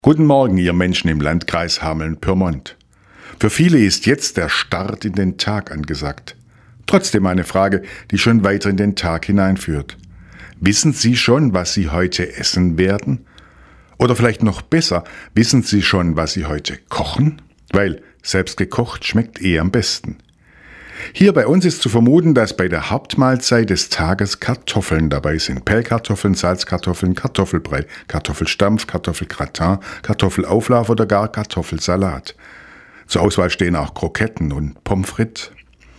Guten Morgen, ihr Menschen im Landkreis Hameln-Pyrmont. Für viele ist jetzt der Start in den Tag angesagt. Trotzdem eine Frage, die schon weiter in den Tag hineinführt. Wissen Sie schon, was Sie heute essen werden? Oder vielleicht noch besser, wissen Sie schon, was Sie heute kochen? Weil selbst gekocht schmeckt am besten. Hier bei uns ist zu vermuten, dass bei der Hauptmahlzeit des Tages Kartoffeln dabei sind. Pellkartoffeln, Salzkartoffeln, Kartoffelbrei, Kartoffelstampf, Kartoffelgratin, Kartoffelauflauf oder gar Kartoffelsalat. Zur Auswahl stehen auch Kroketten und Pommes frites.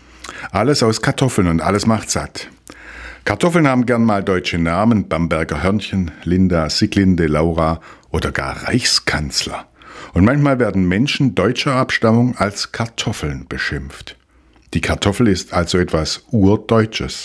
Alles aus Kartoffeln und alles macht satt. Kartoffeln haben gern mal deutsche Namen, Bamberger Hörnchen, Linda, Sieglinde, Laura oder gar Reichskanzler. Und manchmal werden Menschen deutscher Abstammung als Kartoffeln beschimpft. Die Kartoffel ist also etwas Urdeutsches.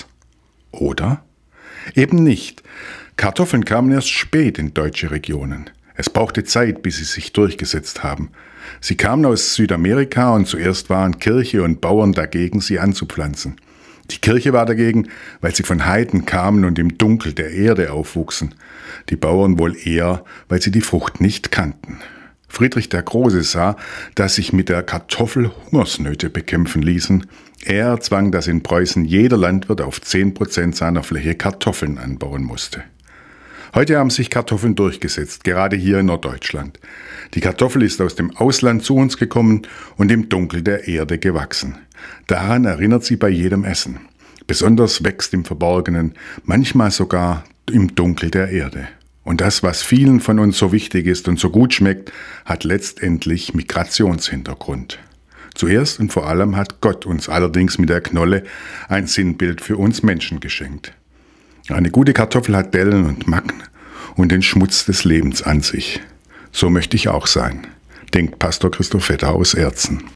Oder? Eben nicht. Kartoffeln kamen erst spät in deutsche Regionen. Es brauchte Zeit, bis sie sich durchgesetzt haben. Sie kamen aus Südamerika und zuerst waren Kirche und Bauern dagegen, sie anzupflanzen. Die Kirche war dagegen, weil sie von Heiden kamen und im Dunkel der Erde aufwuchsen. Die Bauern wohl eher, weil sie die Frucht nicht kannten. Friedrich der Große sah, dass sich mit der Kartoffel Hungersnöte bekämpfen ließen. Er erzwang, dass in Preußen jeder Landwirt auf 10% seiner Fläche Kartoffeln anbauen musste. Heute haben sich Kartoffeln durchgesetzt, gerade hier in Norddeutschland. Die Kartoffel ist aus dem Ausland zu uns gekommen und im Dunkel der Erde gewachsen. Daran erinnert sie bei jedem Essen. Besonders wächst im Verborgenen, manchmal sogar im Dunkel der Erde. Und das, was vielen von uns so wichtig ist und so gut schmeckt, hat letztendlich Migrationshintergrund. Zuerst und vor allem hat Gott uns allerdings mit der Knolle ein Sinnbild für uns Menschen geschenkt. Eine gute Kartoffel hat Dellen und Macken und den Schmutz des Lebens an sich. So möchte ich auch sein, denkt Pastor Christoph Vetter aus Erzen.